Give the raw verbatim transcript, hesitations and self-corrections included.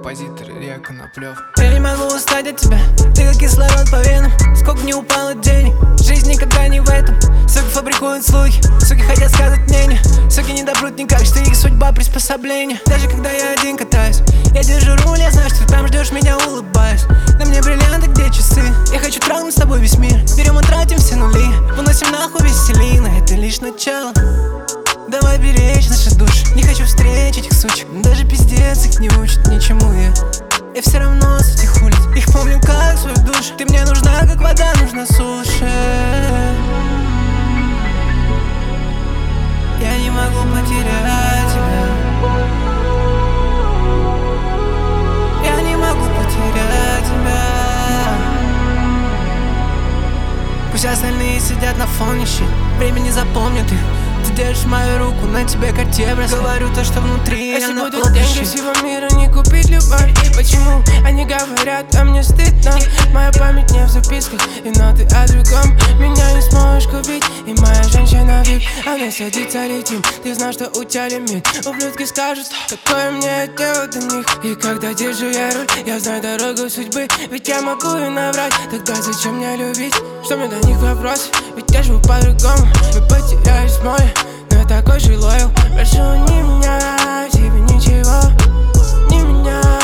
композитор Илья Коноплев. Я не могу устать от тебя, ты как кислород по венам. Сколько не упало денег, жизнь никогда не в этом. Суки фабрикуют слухи, суки хотят сказать мнение. Суки не допрут никак, что их судьба приспособление. Даже когда я один катаюсь, я держу руль, я знаю, что ты там ждешь меня, улыбаюсь. На мне бриллианты, где часы, я хочу тронуть с тобой весь мир. Берем и тратим все нули, выносим нахуй веселина. Это лишь начало, давай беречь наши души. Не хочу встретить их сучек, даже пиздец их не учит ничему. Я, я все равно с этих улиц, их помню как свою душу. Ты мне нужна, как вода нужна суше. Я не могу потерять тебя, я не могу потерять тебя. Пусть остальные сидят на фоне щит, время не запомнит их. Ты держишь мою руку, на тебе карте бросаю. Говорю то, что внутри, если я на будут деньги всего мира, не купить любовь. Почему они говорят, а мне стыдно? Моя память не в записках, и ноты о другом. Меня не сможешь купить, и моя женщина вик. Она садится, летим, ты знаешь, что у тебя лимит. Ублюдки скажут, какое мне дело до них. И когда держу я руль, я знаю дорогу судьбы. Ведь я могу и наврать, тогда зачем мне любить? Что мне до них вопрос, ведь я живу по-другому. Мы потерялись в море, но я такой же лоял. Прошу, не меняй себе ничего, не меняй.